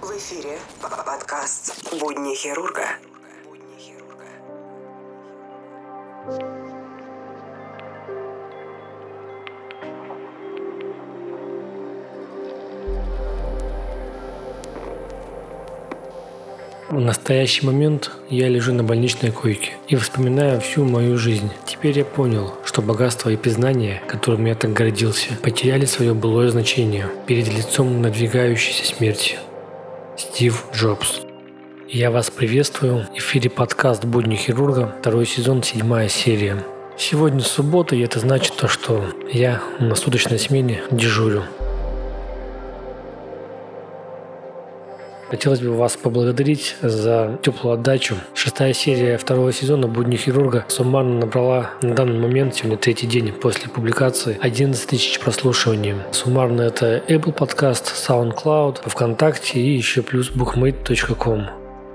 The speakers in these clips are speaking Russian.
В эфире подкаст «Будни хирурга». В настоящий момент я лежу на больничной койке и вспоминаю всю мою жизнь. Теперь я понял, что богатство и признание, которым я так гордился, потеряли свое былое значение перед лицом надвигающейся смерти. Стив Джобс. Я вас приветствую. В эфире подкаст «Будни хирурга», 2 сезон, 7 серия. Сегодня суббота, и это значит то, что я на суточной смене дежурю. Хотелось бы вас поблагодарить за теплую отдачу. 6 серия 2 сезона «Будни хирурга» суммарно набрала на данный момент, сегодня 3-й день после публикации, 11 тысяч прослушиваний. Суммарно это Apple Podcast, SoundCloud, ВКонтакте и еще плюс bookmate.com.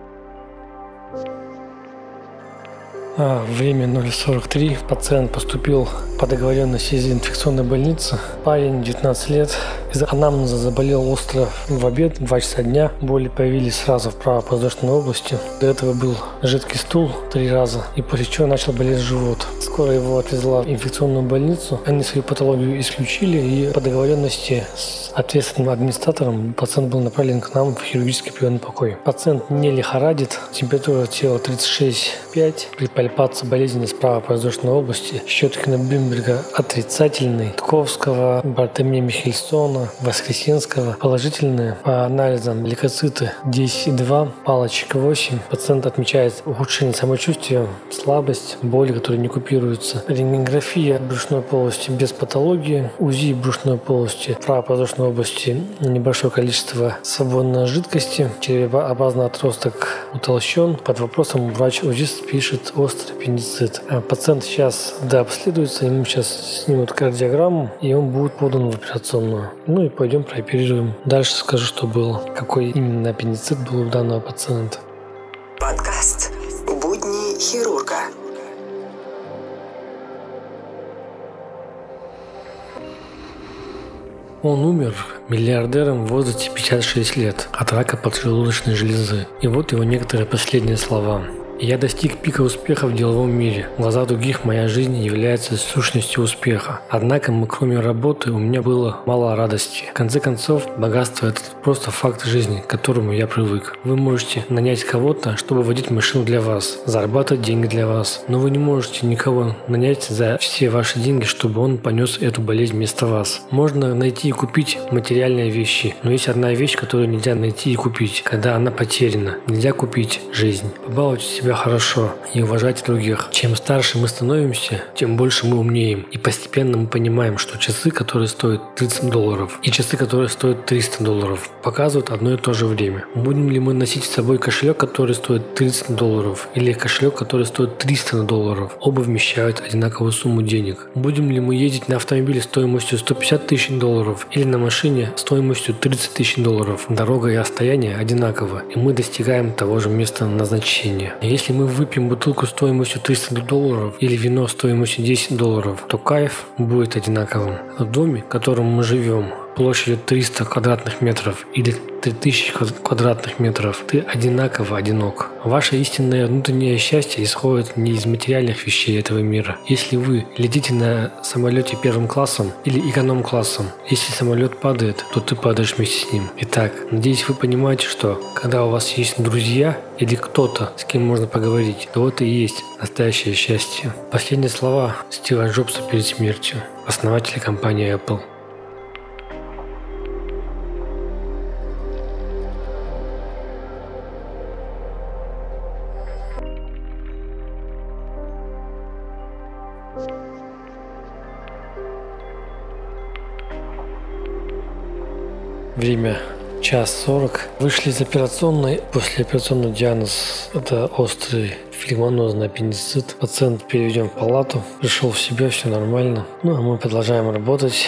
Время 0:43. Пациент поступил по договоренности из инфекционной больницы. Парень, 19 лет. Из анамнеза заболел остро в обед, 2 часа дня. Боли появились сразу в правоподвздошной области. До этого был жидкий стул 3 раза, и после чего начал болеть живот. Скоро его отвезла в инфекционную больницу. Они свою патологию исключили, и по договоренности с ответственным администратором пациент был направлен к нам в хирургический приемный покой. Пациент не лихорадит, температура тела 36,5. При пальпации болезненности правоподвздошной области счет Блюмберга отрицательный, Тковского, Бартомея Михельсона, Воскресенского положительные. По анализам лейкоциты 10,2, палочек 8. Пациент отмечает ухудшение самочувствия, слабость, боли, которые не купируются. Рентгенография брюшной полости без патологии, УЗИ брюшной полости, правоподвздошной области небольшое количество свободной жидкости, черепообразный отросток утолщен. Под вопросом врач-УЗИст пишет острый аппендицит. Пациент сейчас дообследуется, ему сейчас снимут кардиограмму, и он будет подан в операционную. Ну и пойдем прооперируем. Дальше скажу, что было, какой именно аппендицит был у данного пациента. Подкаст «Будни хирурга». Он умер миллиардером в возрасте 56 лет от рака поджелудочной железы. И вот его некоторые последние слова. «Я достиг пика успеха в деловом мире. В глазах других моя жизнь является сущностью успеха. Однако, кроме работы, у меня было мало радости. В конце концов, богатство – это просто факт жизни, к которому я привык. Вы можете нанять кого-то, чтобы водить машину для вас, зарабатывать деньги для вас. Но вы не можете никого нанять за все ваши деньги, чтобы он понес эту болезнь вместо вас. Можно найти и купить материальные вещи, но есть одна вещь, которую нельзя найти и купить, когда она потеряна. Нельзя купить жизнь. Побалуйте себя хорошо и уважайте других. Чем старше мы становимся, тем больше мы умнеем. И постепенно мы понимаем, что часы, которые стоят $30, и часы, которые стоят $300, показывают одно и то же время. Будем ли мы носить с собой кошелек, который стоит $30, или кошелек, который стоит $300? Оба вмещают одинаковую сумму денег. Будем ли мы ездить на автомобиле стоимостью $150 тысяч или на машине стоимостью $30 тысяч? Дорога и расстояние одинаково, и мы достигаем того же места назначения. Если мы выпьем бутылку стоимостью $300 или вино стоимостью $10, то кайф будет одинаковым. В доме, в котором мы живем, площадью 300 квадратных метров или 3000 квадратных метров, ты одинаково одинок. Ваше истинное внутреннее счастье исходит не из материальных вещей этого мира. Если вы летите на самолете первым классом или эконом-классом, если самолет падает, то ты падаешь вместе с ним. Итак, надеюсь, вы понимаете, что когда у вас есть друзья или кто-то, с кем можно поговорить, то это и есть настоящее счастье. Последние слова Стива Джобса перед смертью, основателя компании Apple. Время 1:40. Вышли из операционной. Послеоперационный диагноз – это острый флегмонозный аппендицит. Пациент переведен в палату. Пришел в себя, все нормально. Ну, а мы продолжаем работать.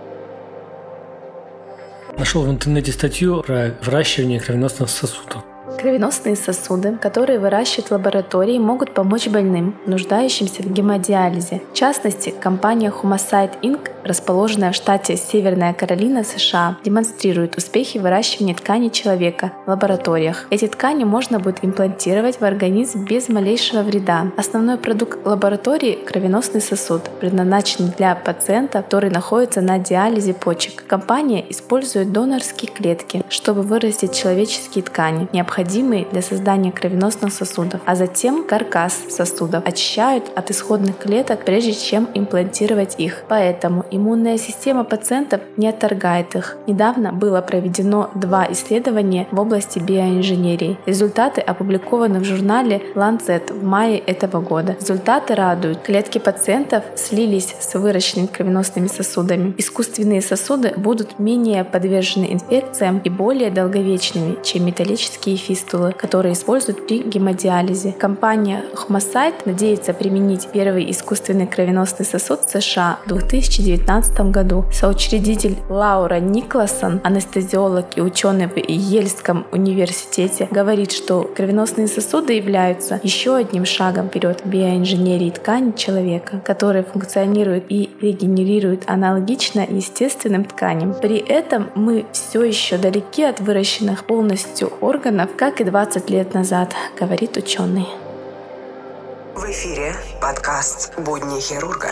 Нашел в интернете статью про выращивание кровеносных сосудов. Кровеносные сосуды, которые выращивают в лаборатории, могут помочь больным, нуждающимся в гемодиализе. В частности, компания Humacyte Inc., расположенная в штате Северная Каролина, США, демонстрирует успехи выращивания тканей человека в лабораториях. Эти ткани можно будет имплантировать в организм без малейшего вреда. Основной продукт лаборатории – кровеносный сосуд, предназначен для пациента, который находится на диализе почек. Компания использует донорские клетки, чтобы вырастить человеческие ткани, необходимые для создания кровеносных сосудов, а затем каркас сосудов очищают от исходных клеток, прежде чем имплантировать их. Поэтому иммунная система пациентов не отторгает их. Недавно было проведено 2 исследования в области биоинженерии. Результаты опубликованы в журнале Lancet в мае этого года. Результаты радуют. Клетки пациентов слились с выращенными кровеносными сосудами. Искусственные сосуды будут менее подвержены инфекциям и более долговечными, чем металлические фистулы, которые используют при гемодиализе. Компания Humacyte надеется применить первый искусственный кровеносный сосуд в США в 2019 году. Соучредитель Лаура Никласон, анестезиолог и ученый в Йельском университете, говорит, что кровеносные сосуды являются еще одним шагом вперед в биоинженерии ткани человека, которые функционируют и регенерируют аналогично естественным тканям. При этом мы все еще далеки от выращенных полностью органов, как и 20 лет назад, говорит ученый. В эфире подкаст «Будни хирурга».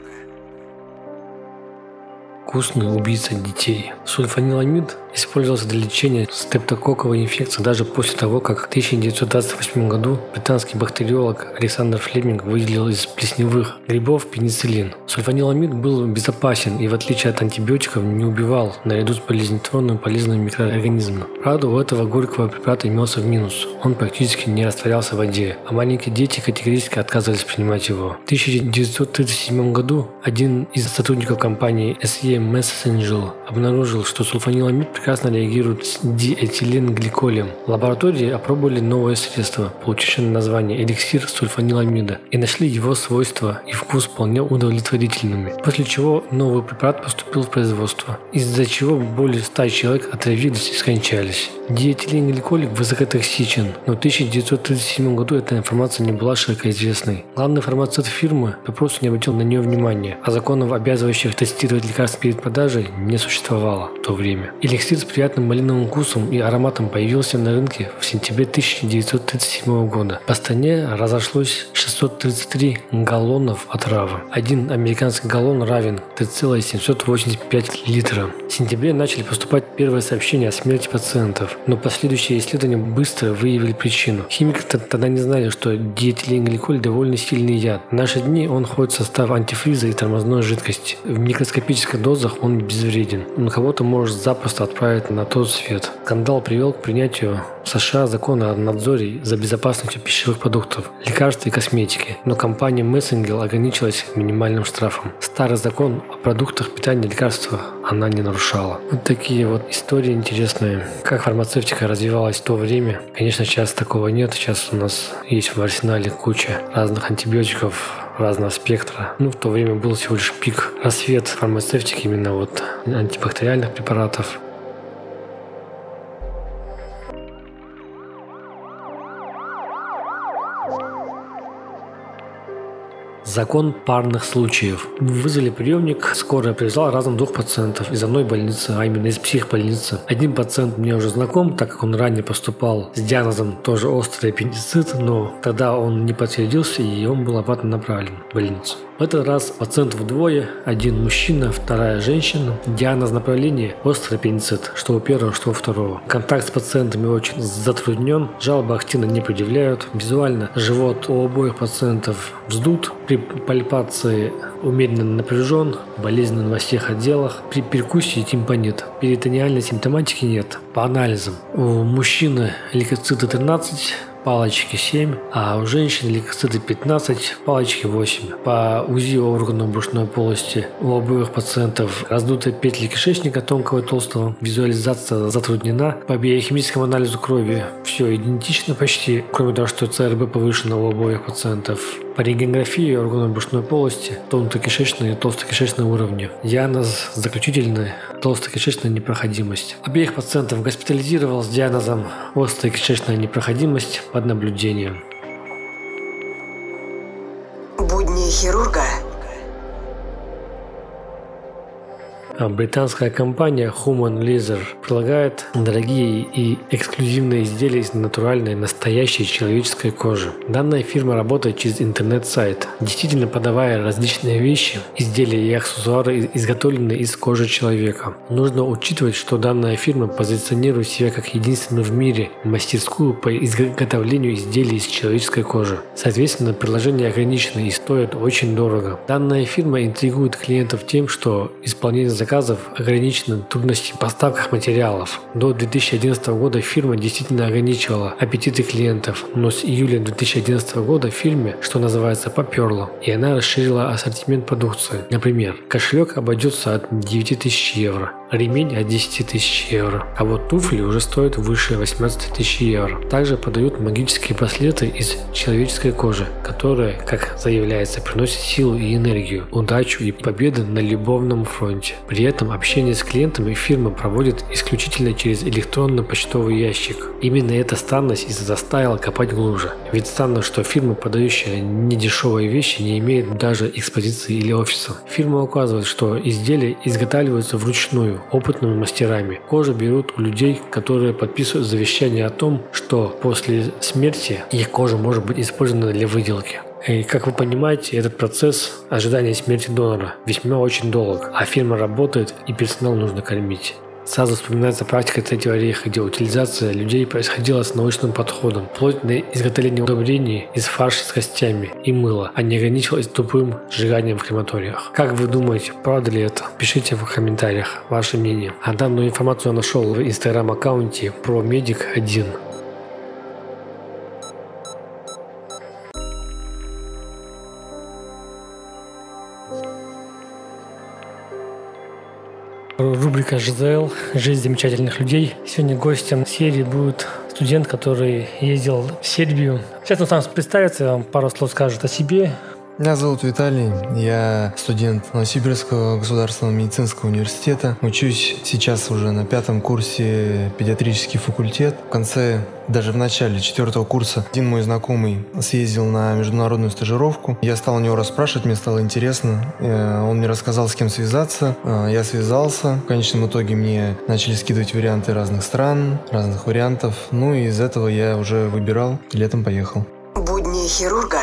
Вкусный убийца детей. Сульфаниламид использовался для лечения стрептококковой инфекции даже после того, как в 1928 году британский бактериолог Александр Флеминг выделил из плесневых грибов пенициллин. Сульфаниламид был безопасен и, в отличие от антибиотиков, не убивал наряду с болезнетворными полезными микроорганизмами. Правда, у этого горького препарата имелся в минус. Он практически не растворялся в воде, а маленькие дети категорически отказывались принимать его. В 1937 году один из сотрудников компании SE Messenger обнаружил, что сульфаниламид прекрасно реагирует с диэтиленгликолем. В лаборатории опробовали новое средство, получившее название эликсир сульфаниламида, и нашли его свойства и вкус вполне удовлетворительными, после чего новый препарат поступил в производство, из-за чего более 100 человек отравились и скончались. Диэтиленгликоль высокотоксичен, но в 1937 году эта информация не была широко известной. Главный фармацевт фирмы попросту не обратил на нее внимания, а законов, обязывающих тестировать лекарства перед продажей, не существовало в то время. Эликсир с приятным малиновым вкусом и ароматом появился на рынке в сентябре 1937 года. По стране разошлось 633 галлонов отравы. Один американский галлон равен 3,785 литра. В сентябре начали поступать первые сообщения о смерти пациентов, но последующие исследования быстро выявили причину. Химики тогда не знали, что диэтиленгликоль довольно сильный яд. В наши дни он входит в состав антифриза и тормозной жидкости. В микроскопических дозах он безвреден, но кого-то может запросто отправить на тот свет. Скандал привел к принятию в США закона о надзоре за безопасностью пищевых продуктов, лекарств и косметики, но компания Messenger ограничилась минимальным штрафом. Старый закон о продуктах питания и лекарствах она не нарушала. Вот такие вот истории интересные. Как фармацевтика развивалась в то время. Конечно, сейчас такого нет. Сейчас у нас есть в арсенале куча разных антибиотиков разного спектра. В то время был всего лишь пик, рассвет фармацевтики, именно вот антибактериальных препаратов. Закон парных случаев. Вызвали приемник, скорая привезла разом 2 пациентов из одной больницы, а именно из психбольницы. Один пациент мне уже знаком, так как он ранее поступал с диагнозом тоже острый аппендицит, но тогда он не подтвердился и он был обратно направлен в больницу. В этот раз пациентов двое, один мужчина, вторая женщина. Диагноз направления – острый аппендицит, что у первого, что у второго. Контакт с пациентами очень затруднен, жалобы активно не предъявляют. Визуально живот у обоих пациентов вздут, при пальпации умеренно напряжен, болезненно во всех отделах. При перкуссии тимпанит. Перитониальной симптоматики нет. По анализам у мужчины лейкоциты 13, палочки 7, а у женщин лейкоциты 15, палочки 8. По УЗИ органов брюшной полости у обоих пациентов раздутые петли кишечника тонкого и толстого, визуализация затруднена. По биохимическому анализу крови все идентично почти, кроме того, что ЦРБ повышено у обоих пациентов. По рентгенографии органов брюшной полости, тонкокишечной и толстокишечной уровне. Диагноз заключительный – толстокишечная непроходимость. Обеих пациентов госпитализировал с диагнозом острая кишечная непроходимость под наблюдением. Будни хирурга. Британская компания Human Leather предлагает дорогие и эксклюзивные изделия из натуральной, настоящей человеческой кожи. Данная фирма работает через интернет-сайт, действительно подавая различные вещи, изделия и аксессуары, изготовленные из кожи человека. Нужно учитывать, что данная фирма позиционирует себя как единственную в мире мастерскую по изготовлению изделий из человеческой кожи. Соответственно, предложения ограничены и стоят очень дорого. Данная фирма интригует клиентов тем, что исполнение заказов ограничены трудности в поставках материалов. До 2011 года фирма действительно ограничивала аппетиты клиентов, но с июля 2011 года фирме, что называется, поперло, и она расширила ассортимент продукции. Например, кошелек обойдется от 9000 евро, ремень от 10 тысяч евро, а вот туфли уже стоят выше 18 тысяч евро. Также подают магические браслеты из человеческой кожи, которые, как заявляется, приносят силу и энергию, удачу и победы на любовном фронте. При этом общение с клиентами фирма проводит исключительно через электронно-почтовый ящик. Именно эта странность и заставила копать глубже. Ведь странно, что фирма, подающая недешевые вещи, не имеет даже экспозиции или офиса. Фирма указывает, что изделия изготавливаются вручную, опытными мастерами. Кожу берут у людей, которые подписывают завещание о том, что после смерти их кожа может быть использована для выделки. И, как вы понимаете, этот процесс ожидания смерти донора весьма очень долг, а фирма работает и персонал нужно кормить. Сразу вспоминается практика Третьего рейха, где утилизация людей происходила с научным подходом, вплоть до изготовления удобрений из фарша с костями и мыла, а не ограничивалось тупым сжиганием в крематориях. Как вы думаете, правда ли это? Пишите в комментариях ваше мнение. А данную информацию я нашел в инстаграм-аккаунте ProMedic1. Рубрика «ЖЗЛ. Жизнь замечательных людей». Сегодня гостем серии будет студент, который ездил в Сербию. Сейчас он сам представится, вам пару слов скажет о себе. Меня зовут Виталий, я студент Новосибирского государственного медицинского университета. Учусь сейчас уже на 5-м курсе педиатрический факультет. Даже в начале 4-го курса один мой знакомый съездил на международную стажировку. Я стал у него расспрашивать, мне стало интересно. Он мне рассказал, с кем связаться. Я связался. В конечном итоге мне начали скидывать варианты разных стран, разных вариантов. Ну и из этого я уже выбирал. Летом поехал. Будни хирурга.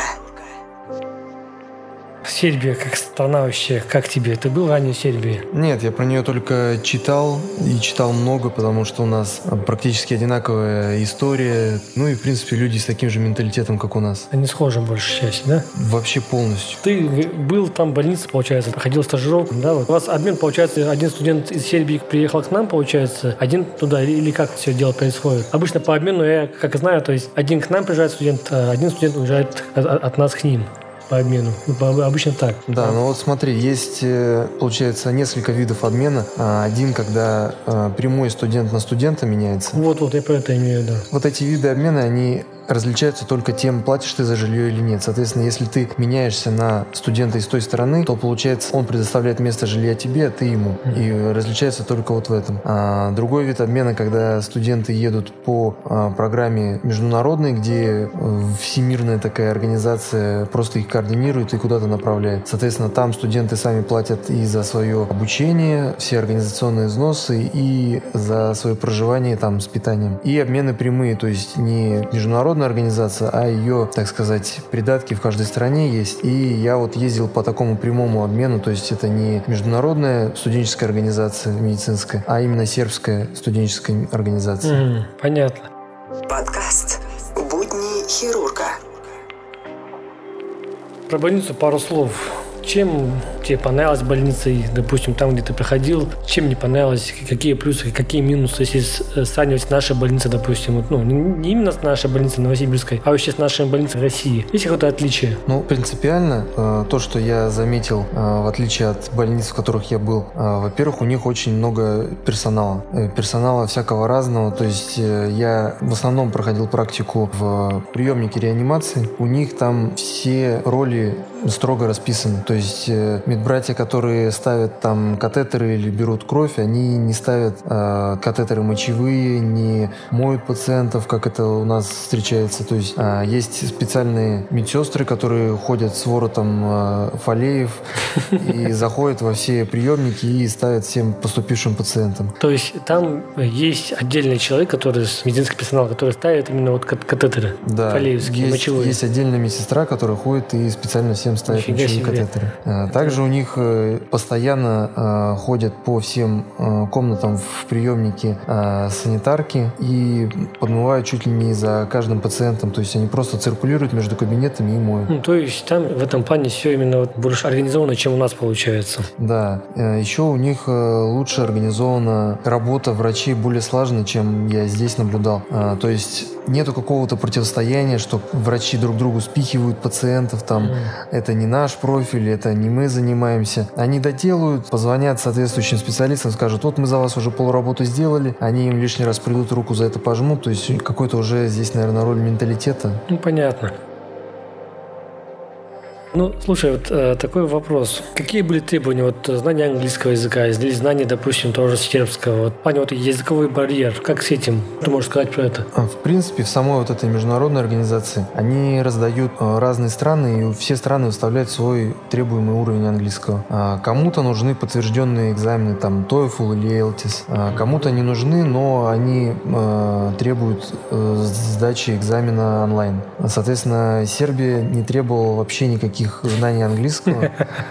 Сербия как страна вообще, как тебе? Ты был ранее в Сербии? Нет, я про нее только читал, и читал много, потому что у нас практически одинаковая история, ну и в принципе люди с таким же менталитетом, как у нас. Они схожи большей части, да? Вообще полностью. Ты был там в больнице, получается, проходил стажировку, да? Вот. У вас обмен, получается, один студент из Сербии приехал к нам, получается, один туда, или как все дело происходит? Обычно по обмену, я как знаю, то есть один к нам приезжает студент, а один студент уезжает от нас к ним. По обмену. Обычно так. Да, ну вот смотри, есть, получается, несколько видов обмена. Один, когда прямой студент на студента меняется. Вот, я про это имею в виду. Вот эти виды обмена, они различаются только тем, платишь ты за жилье или нет. Соответственно, если ты меняешься на студента из той стороны, то, получается, он предоставляет место жилья тебе, а ты ему. И различается только вот в этом. Другой вид обмена, когда студенты едут по программе международной, где всемирная такая организация просто их координирует и куда-то направляет. Соответственно, там студенты сами платят и за свое обучение, все организационные взносы, и за свое проживание там с питанием. И обмены прямые, то есть не международная организация, а ее, так сказать, придатки в каждой стране есть. И я вот ездил по такому прямому обмену, то есть это не международная студенческая организация медицинская, а именно сербская студенческая организация. Понятно. Подкаст «Будни хирурга». Про больницу пару слов. чем тебе понравилась больница, и, допустим, там, где ты проходил, чем не понравилось, какие плюсы, какие минусы, если сравнивать с нашей больницей, допустим, вот, ну, не именно с нашей больницей Новосибирской, а вообще с нашей больницей России. Есть какое-то отличие? Ну, принципиально, то, что я заметил, в отличие от больниц, в которых я был, во-первых, у них очень много персонала всякого разного, то есть я в основном проходил практику в приемнике реанимации, у них там все роли строго расписаны, то есть медбратья, которые ставят там катетеры или берут кровь, они не ставят катетеры мочевые, не моют пациентов, как это у нас встречается, то есть есть специальные медсестры, которые ходят с воротом фолеев и заходят во все приемники и ставят всем поступившим пациентам. То есть там есть отдельный человек, который медицинский персонал, который ставит именно вот катетеры, да, фолеевские, мочевые. Есть отдельная медсестра, которая ходит и специально всем ставит мочевые катетеры. Также у них постоянно ходят по всем комнатам в приемнике санитарки и подмывают чуть ли не за каждым пациентом, то есть они просто циркулируют между кабинетами и моют. Ну, то есть там в этом плане все именно вот больше организовано, чем у нас получается. Да. Еще у них лучше организована работа врачей, более слаженно, чем я здесь наблюдал. То есть нету какого-то противостояния, что врачи друг другу спихивают пациентов, там, это не наш профиль, это не мы занимаемся. Они доделают, позвонят соответствующим специалистам, скажут, вот мы за вас уже полработы сделали, они им лишний раз придут, руку за это пожмут, то есть какой-то уже здесь, наверное, роль менталитета. Ну, понятно. Ну, слушай, вот такой вопрос. Какие были требования, вот знания английского языка или знания, допустим, того же сербского? Вот, в плане вот языковой барьер, как с этим? Что можешь сказать про это? В принципе, в самой вот этой международной организации они раздают разные страны, и все страны выставляют свой требуемый уровень английского. Кому-то нужны подтвержденные экзамены, там, TOEFL или IELTS. Кому-то не нужны, но они требуют сдачи экзамена онлайн. Соответственно, Сербия не требовала вообще никаких знаний английского,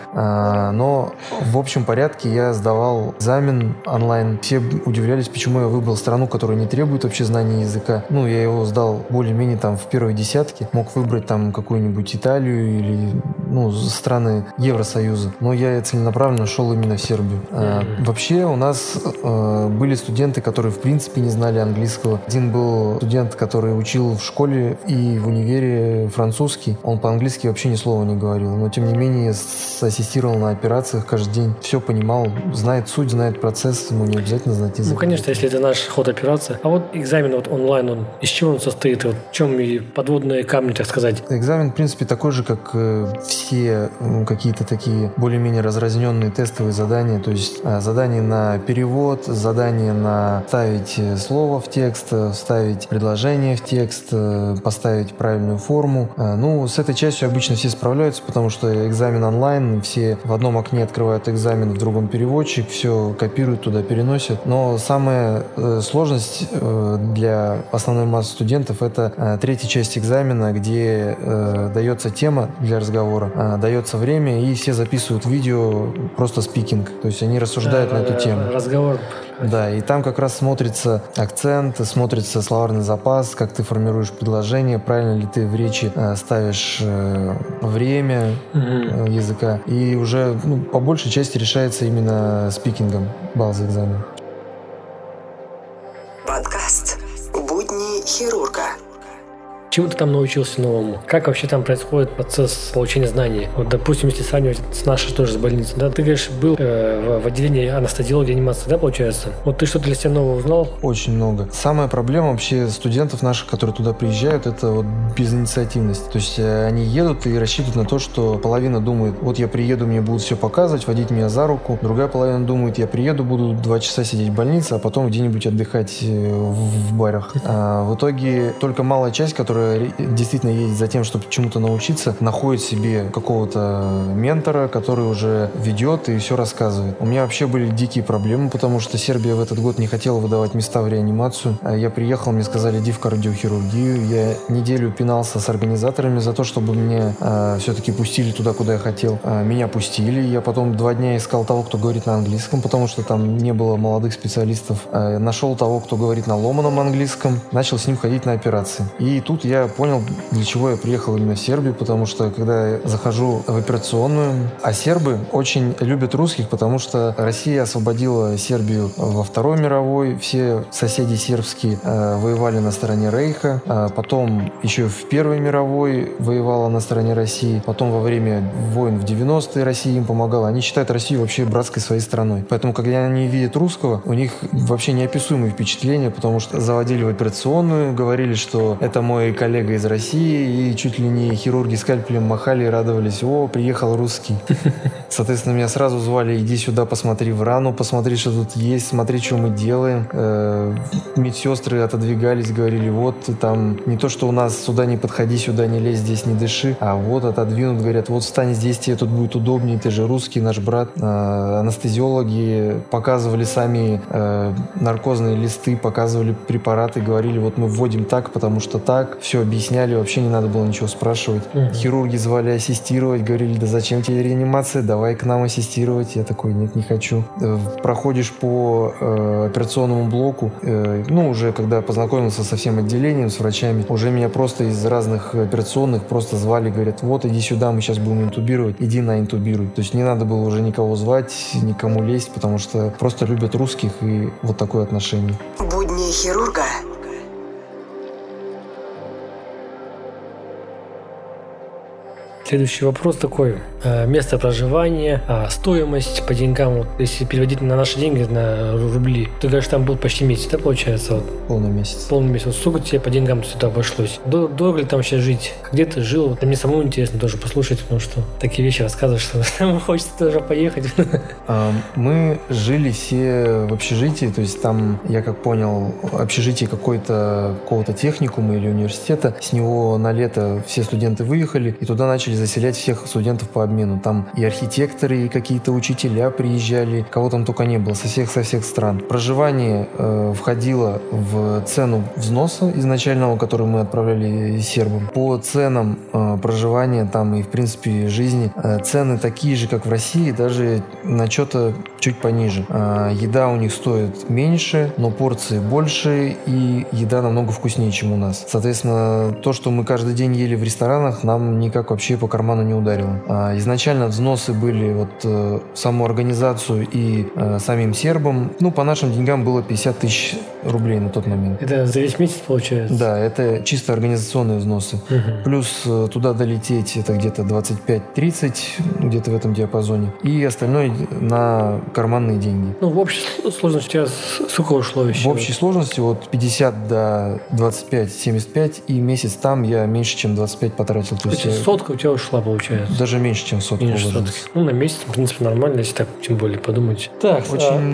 но в общем порядке я сдавал экзамен онлайн. Все удивлялись, почему я выбрал страну, которая не требует вообще знания языка. Ну, я его сдал более-менее там в первой десятке. Мог выбрать там какую-нибудь Италию или, ну, страны Евросоюза. Но я целенаправленно шел именно в Сербию. Вообще у нас были студенты, которые в принципе не знали английского. Один был студент, который учил в школе и в универе французский. Он по-английски вообще ни слова не говорил, но тем не менее ассистировал на операциях каждый день, все понимал, знает суть, знает процесс, ему не обязательно знать язык. Ну, конечно, если это наш ход операции. А вот экзамен вот онлайн, он из чего он состоит? Вот в чем и подводные камни, так сказать? Экзамен, в принципе, такой же, как все какие-то такие более-менее разразненные тестовые задания, то есть задания на перевод, задания на вставить слово в текст, вставить предложение в текст, поставить правильную форму. Ну, с этой частью обычно все справляются, потому что экзамен онлайн, все в одном окне открывают экзамен, в другом переводчик, все копируют, туда переносят. Но самая сложность для основной массы студентов — это третья часть экзамена, где дается тема для разговора, дается время, и все записывают видео, просто спикинг. То есть они рассуждают на эту тему. Разговор. Да, и там как раз смотрится акцент, смотрится словарный запас, как ты формируешь предложение, правильно ли ты в речи ставишь время языка. И уже по большей части решается именно спикингом балл за экзамен. Подкаст «Будни хирурга». Чему ты там научился новому? Как вообще там происходит процесс получения знаний? Вот, допустим, если сравнивать с нашей тоже с больницей, да, ты, говоришь, был в отделении анестезиологии и реанимации, да, получается? Вот ты что-то для себя нового узнал? Очень много. Самая проблема вообще студентов наших, которые туда приезжают, это вот безинициативность. То есть они едут и рассчитывают на то, что половина думает, вот я приеду, мне будут все показывать, водить меня за руку. Другая половина думает, я приеду, буду 2 часа сидеть в больнице, а потом где-нибудь отдыхать в барах. В итоге только малая часть, которая действительно едет за тем, чтобы чему-то научиться, находит себе какого-то ментора, который уже ведет и все рассказывает. У меня вообще были дикие проблемы, потому что Сербия в этот год не хотела выдавать места в реанимацию. Я приехал, мне сказали, иди в кардиохирургию. Я неделю пинался с организаторами за то, чтобы меня все-таки пустили туда, куда я хотел. Меня пустили. Я потом 2 дня искал того, кто говорит на английском, потому что там не было молодых специалистов. Нашел того, кто говорит на ломаном английском. Начал с ним ходить на операции. И тут я я понял, для чего я приехал именно в Сербию, потому что когда я захожу в операционную, а сербы очень любят русских, потому что Россия освободила Сербию во Второй мировой, все соседи сербские воевали на стороне Рейха, потом еще в Первой мировой воевала на стороне России, потом во время войн в 90-е Россия им помогала. Они считают Россию вообще братской своей страной. Поэтому, когда они видят русского, у них вообще неописуемые впечатления, потому что заводили в операционную, говорили, что это мой коллега из России, и чуть ли не хирурги скальпелем махали и радовались: о, приехал русский. Соответственно, меня сразу звали: иди сюда, посмотри в рану, посмотри, что тут есть, смотри, что мы делаем. Медсестры отодвигались, говорили: вот там не то, что у нас сюда не подходи, сюда не лезь, здесь не дыши, а вот отодвинут, говорят: вот встань здесь, тебе тут будет удобнее, ты же русский, наш брат. Анестезиологи показывали сами наркозные листы, показывали препараты, говорили: вот мы вводим так, потому что так. Все объясняли, вообще не надо было ничего спрашивать. Хирурги звали ассистировать, говорили: да зачем тебе реанимация, давай к нам ассистировать. Я такой: нет, не хочу. Проходишь по операционному блоку, уже когда познакомился со всем отделением, с врачами, уже меня просто из разных операционных просто звали, говорят: вот иди сюда, мы сейчас будем интубировать, иди наинтубируй. То есть не надо было уже никого звать, никому лезть, потому что просто любят русских, и вот такое отношение. Будни хирурга. Следующий вопрос такой. Место проживания, стоимость по деньгам. Вот если переводить на наши деньги, на рубли, ты говоришь, там был почти месяц, да, получается? Вот. Полный месяц. Полный месяц. Вот сколько тебе по деньгам сюда обошлось? Дорого ли там сейчас жить? Где ты жил? Вот, мне самому интересно тоже послушать, потому что такие вещи рассказываешь, что хочется тоже поехать. Мы жили все в общежитии, то есть там, я как понял, общежитие какого-то техникума или университета. С него на лето все студенты выехали, и туда начали заселять всех студентов по обмену. Там и архитекторы, и какие-то учителя приезжали, кого там только не было, со всех стран. Проживание входило в цену взноса изначального, который мы отправляли сербам. По ценам проживания там и, в принципе, жизни, цены такие же, как в России, даже на что-то чуть пониже. Еда у них стоит меньше, но порции больше, и еда намного вкуснее, чем у нас. Соответственно, то, что мы каждый день ели в ресторанах, нам никак вообще по карману не ударило. Изначально взносы были в саму организацию и самим сербам. По нашим деньгам было 50 тысяч рублей на тот момент. Это за весь месяц получается? Да, это чисто организационные взносы. Плюс туда долететь это где-то 25-30, где-то в этом диапазоне. И остальное на карманные деньги. В общей сложности у тебя сколько ушло еще? В общей сложности от 50 до 25-75, и месяц там я меньше, чем 25 потратил. То есть сотка у тебя ушла, получается? Даже меньше, чем сотку. На месяц, в принципе, нормально, если так, тем более, подумать. Так,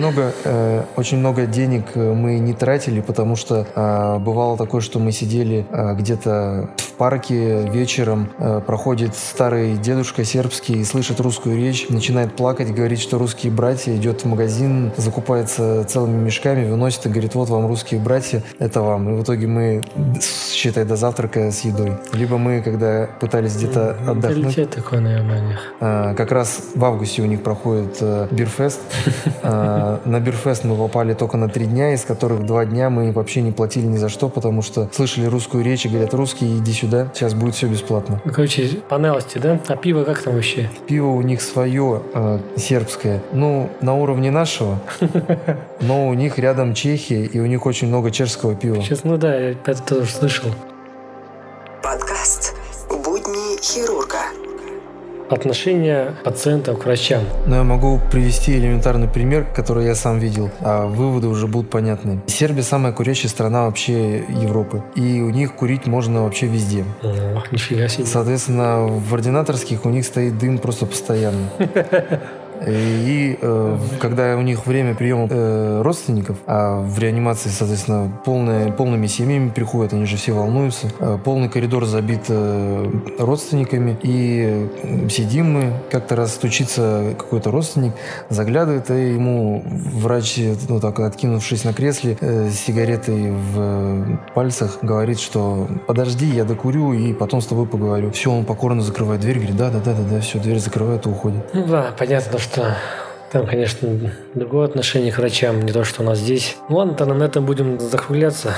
очень много денег мы не тратили, потому что бывало такое, что мы сидели где-то в парке вечером, проходит старый дедушка сербский, слышит русскую речь, начинает плакать, говорит, что русские братья, идет в магазин, закупается целыми мешками, выносит и говорит: вот вам русские братья, это вам. И в итоге мы, считай, до завтрака с едой. Либо мы, когда пытались где-то отдохнуть. Такое, наверное, как раз в августе у них проходит бирфест. На бирфест мы попали только на 3 дня, из которых 2 дня мы вообще не платили ни за что, потому что слышали русскую речь и говорят: русские, иди сюда, сейчас будет все бесплатно. По наилости, да? А пиво как там вообще? Пиво у них свое, сербское. На уровне нашего, но у них рядом Чехия, и у них очень много чешского пива. Сейчас, я это тоже слышал. Подкаст «Будни хирурга». Отношение пациентов к врачам. Я могу привести элементарный пример, который я сам видел, а выводы уже будут понятны. Сербия самая курящая страна вообще Европы, и у них курить можно вообще везде. Нифига себе. Соответственно, в ординаторских у них стоит дым просто постоянно. И когда у них время приема родственников, а в реанимации, соответственно, полными семьями приходят, они же все волнуются, полный коридор забит родственниками, и сидим мы, как-то раз стучится какой-то родственник, заглядывает, и ему врач, так откинувшись на кресле, с сигаретой в пальцах, говорит, что подожди, я докурю, и потом с тобой поговорю. Все, он покорно закрывает дверь, говорит: да, все, дверь закрывает и уходит. Понятно, что там, конечно, другое отношение к врачам, не то, что у нас здесь. Ладно, тогда на этом будем закругляться.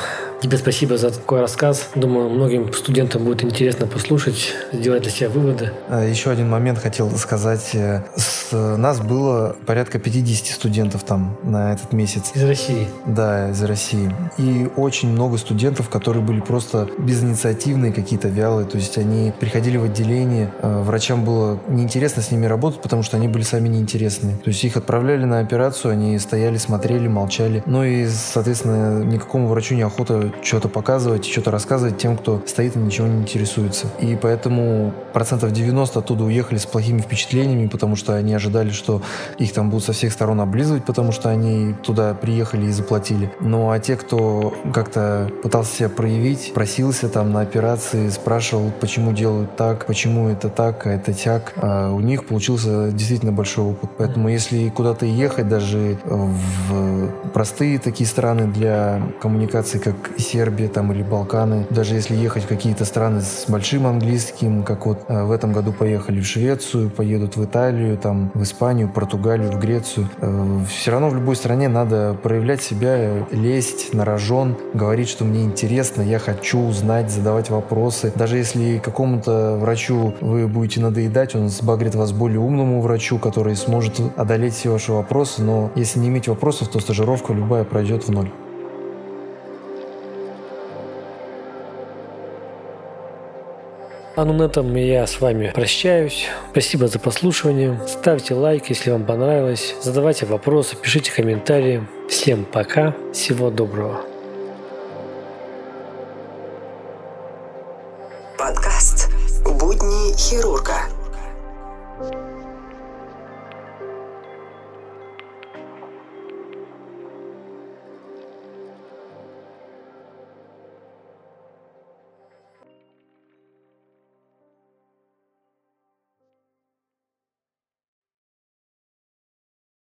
Тебе спасибо за такой рассказ. Думаю, многим студентам будет интересно послушать, сделать для себя выводы. Еще один момент хотел сказать. Нас было порядка 50 студентов там на этот месяц. Из России? Да, из России. И очень много студентов, которые были просто безинициативные, какие-то вялые. То есть они приходили в отделение, врачам было неинтересно с ними работать, потому что они были сами неинтересные. То есть их отправляли на операцию, они стояли, смотрели, молчали. Ну и, соответственно, никакому врачу неохота что-то показывать, что-то рассказывать тем, кто стоит и ничего не интересуется. И поэтому 90% оттуда уехали с плохими впечатлениями, потому что они ожидали, что их там будут со всех сторон облизывать, потому что они туда приехали и заплатили. Ну а те, кто как-то пытался себя проявить, просился там на операции, спрашивал, почему делают так, почему это так, а это сяк, у них получился действительно большой опыт. Поэтому если куда-то ехать, даже в простые такие страны для коммуникации, как Сербия там, или Балканы, даже если ехать в какие-то страны с большим английским, как вот в этом году поехали в Швецию, поедут в Италию, там, в Испанию, Португалию, в Грецию, все равно в любой стране надо проявлять себя, лезть на рожон, говорить, что мне интересно, я хочу узнать, задавать вопросы. Даже если какому-то врачу вы будете надоедать, он сбагрит вас более умному врачу, который сможет одолеть все ваши вопросы, но если не иметь вопросов, то стажировка любая пройдет в ноль. А ну на этом я с вами прощаюсь. Спасибо за прослушивание. Ставьте лайк, если вам понравилось. Задавайте вопросы, пишите комментарии. Всем пока. Всего доброго. Подкаст «Будни хирурга».